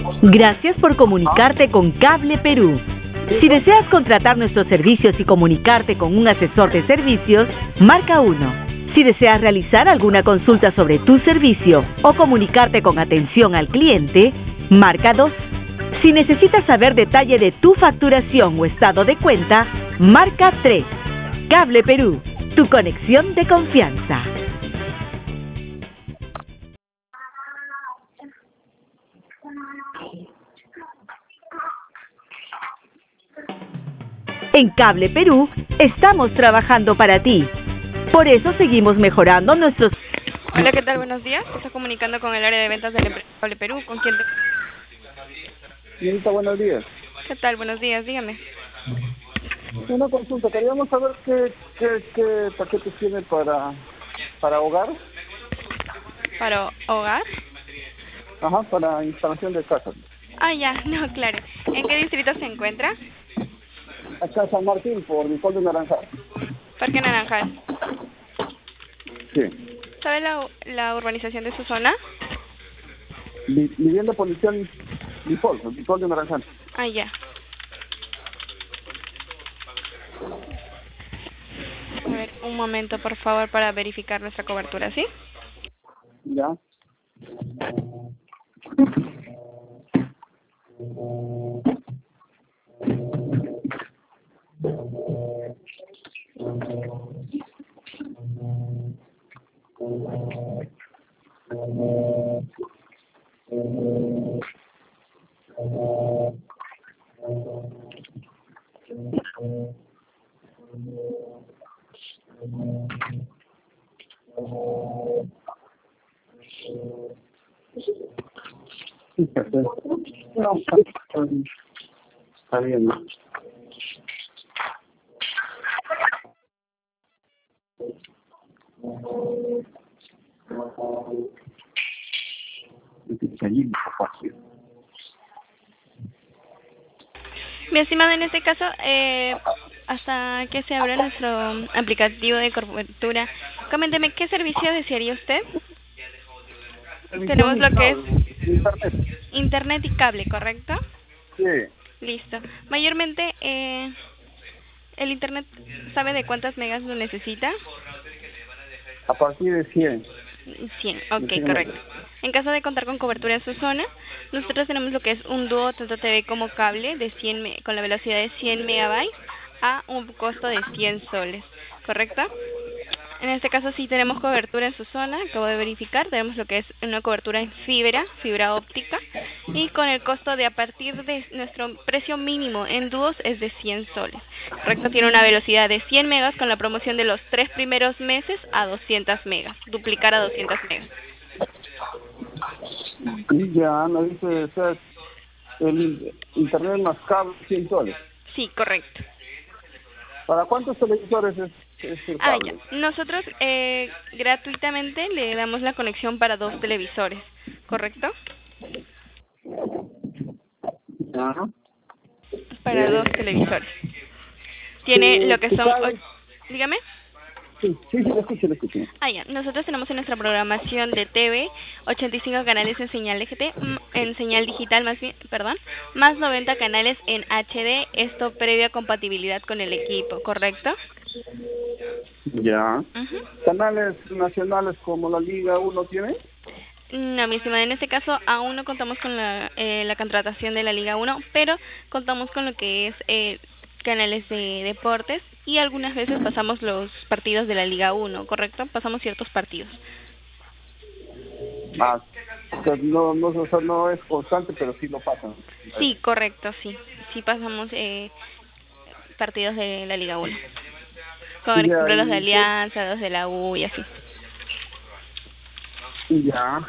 Gracias por comunicarte con Cable Perú. Si deseas contratar nuestros servicios y comunicarte con un asesor de servicios, marca 1. Si deseas realizar alguna consulta sobre tu servicio o comunicarte con atención al cliente, marca 2. Si necesitas saber detalle de tu facturación o estado de cuenta, marca 3. Cable Perú, tu conexión de confianza. En Cable Perú estamos trabajando para ti. Por eso seguimos mejorando nuestros... Hola, ¿qué tal? Buenos días. Se está comunicando con el área de ventas del Cable Perú. ¿Con quién? Señorita, buenos días. ¿Qué tal? Buenos días, dígame. Una consulta, queríamos saber qué paquetes tiene para hogar. ¿Para hogar? Ajá, para instalación de casas. Ah, ya, no, claro. ¿En qué distrito se encuentra? Acá San Martín, por Leopoldo Naranjal. Parque Naranjal. Sí. ¿Sabe la urbanización de su zona? Vivienda policial Leopoldo Naranjal. Ah, ya. A ver, un momento, por favor, para verificar nuestra cobertura, ¿sí? Ya. No, está bien. Mi estimado, en este caso, hasta que se abra nuestro aplicativo de cobertura, coménteme, ¿qué servicio desearía usted? Tenemos lo que es internet y cable, ¿correcto? Sí. Listo. Mayormente, el internet, ¿sabe de cuántas megas lo necesita? A partir de 100. 100, ok, correcto. En caso de contar con cobertura en su zona, nosotros tenemos lo que es un dúo tanto TV como cable de 100 con la velocidad de 100 megabytes a un costo de 100 soles, ¿correcto? En este caso sí tenemos cobertura en su zona, acabo de verificar, tenemos lo que es una cobertura en fibra óptica, y con el costo de a partir de nuestro precio mínimo en dúos es de 100 soles, ¿correcto? Tiene una velocidad de 100 megas con la promoción de los 3 primeros meses a 200 megas, duplicar a 200 megas. Ya, no dice, o sea, el internet más cable 100 soles. Sí, correcto. ¿Para cuántos televisores es el cable? Ya. Nosotros gratuitamente le damos la conexión para 2 televisores, ¿correcto? Ajá. Para 2 televisores. Tiene lo que son... Dígame. Sí, lo escucho. Ya. Nosotros tenemos en nuestra programación de TV 85 canales en señal DGT, en señal digital más 90 canales en HD, esto previa compatibilidad con el equipo, ¿correcto? Ya. ¿Canales nacionales como la Liga 1 tiene? No, mi estimada, en este caso aún no contamos con la contratación de la Liga 1, pero contamos con lo que es canales de deportes y algunas veces pasamos los partidos de la Liga 1, ¿correcto? Pasamos ciertos partidos. O sea, no es constante, pero sí lo pasan. Sí, correcto, sí. Sí pasamos partidos de la Liga 1. Por ejemplo, los de Alianza, los de la U y así. Ya.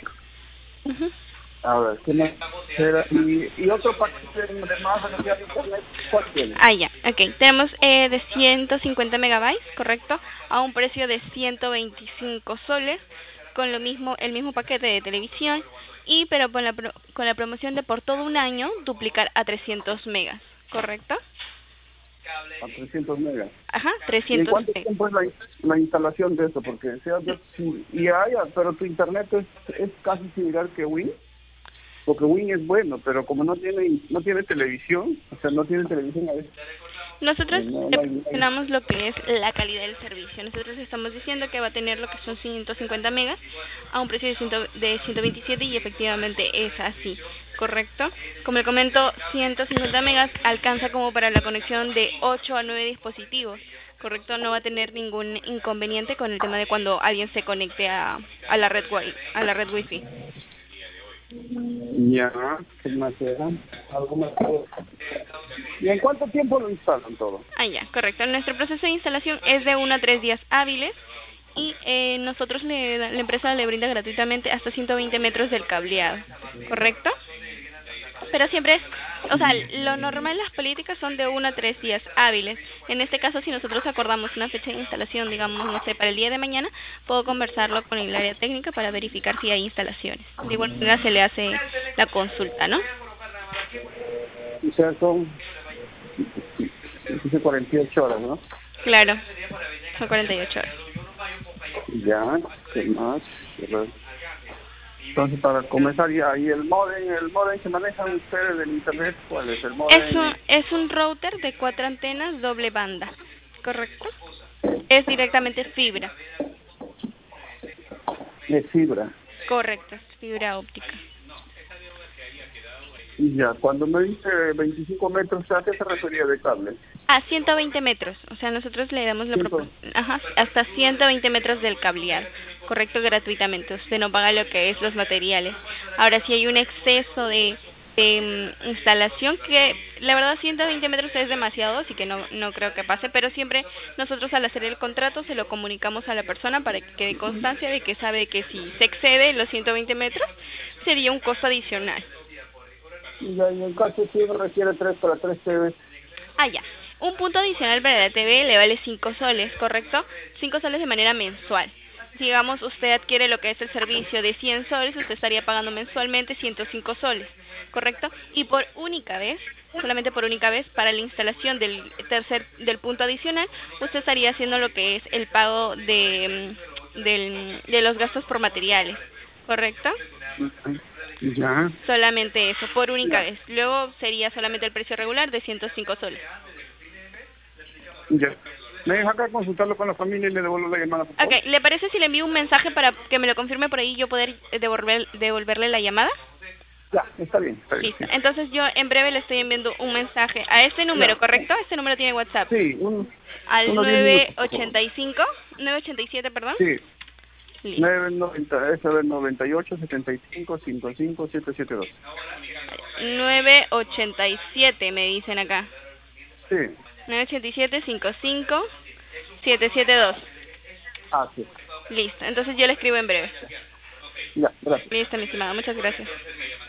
A ver, ¿qué más? ¿Y otro paquete de más velocidad de internet? ¿Cuál tiene? Ya, ok. Tenemos de 150 megabytes, correcto, a un precio de 125 soles, con el mismo paquete de televisión, pero con la promoción de por todo un año, duplicar a 300 megas, ¿correcto? A 300 megas. Ajá, 300 ¿Y cuánto tiempo es la instalación de eso? Porque pero tu internet es casi similar que Win. porque Win es bueno, pero como no tiene televisión, o sea, no tiene televisión a veces. Nosotros No hay. tenemos lo que es la calidad del servicio. Nosotros estamos diciendo que va a tener lo que son 150 megas a un precio de 127 y efectivamente es así, ¿correcto? Como le comento, 150 megas alcanza como para la conexión de 8 a 9 dispositivos, ¿correcto? No va a tener ningún inconveniente con el tema de cuando alguien se conecte a la red Wi-Fi. Ya, ¿qué más era? Algo más. ¿Y en cuánto tiempo lo instalan todo? Ah, ya, correcto. Nuestro proceso de instalación es de 1 a 3 días hábiles y nosotros la empresa le brinda gratuitamente hasta 120 metros del cableado, ¿correcto? Pero siempre o sea, lo normal, las políticas son de 1 a 3 días hábiles. En este caso, si nosotros acordamos una fecha de instalación, digamos, no sé, para el día de mañana, puedo conversarlo con el área técnica para verificar si hay instalaciones. De igual manera se le hace la consulta, ¿no? O sea, son 48 horas, ¿no? Claro, son 48 horas. Ya, ¿qué más? Entonces, para comenzar ya, ¿y el modem que manejan ustedes del internet, cuál es el modem? Es un router de 4 antenas doble banda, ¿correcto? Es directamente fibra. Es fibra. Correcto, es fibra óptica. Ya, cuando me dice 25 metros, ¿a qué se refería de cable? A 120 metros, o sea, nosotros le damos hasta 120 metros del cableado, correcto, gratuitamente. Usted no paga lo que es los materiales. Ahora, si hay un exceso de instalación, que la verdad 120 metros es demasiado, así que no creo que pase, pero siempre nosotros al hacer el contrato se lo comunicamos a la persona para que quede constancia de que sabe que si se excede los 120 metros, sería un costo adicional. Y en caso si uno requiere 3 para 3 TV. Ah, ya. Un punto adicional para la TV le vale 5 soles, ¿correcto? 5 soles de manera mensual. Digamos, usted adquiere lo que es el servicio de 100 soles, usted estaría pagando mensualmente 105 soles, ¿correcto? Y por única vez, solamente por única vez, para la instalación del punto adicional, usted estaría haciendo lo que es el pago de los gastos por materiales, ¿correcto? Ya. Solamente eso, por única vez. Luego sería solamente el precio regular de 105 soles. Ya. ¿Me deja acá consultarlo con la familia y le devuelvo la llamada, por favor? Ok, ¿le parece si le envío un mensaje para que me lo confirme por ahí y yo poder devolverle la llamada? Ya, está bien. Listo. Entonces yo en breve le estoy enviando un mensaje a este número, ya. ¿Correcto? Este número tiene WhatsApp. Sí, al 987, perdón. Sí. Listo. 98 75 55 772. 987 me dicen acá. Sí. 987 55 772. Ah, sí. Listo. Entonces yo le escribo en breve. Ya, gracias. Listo, mi estimado. Muchas gracias.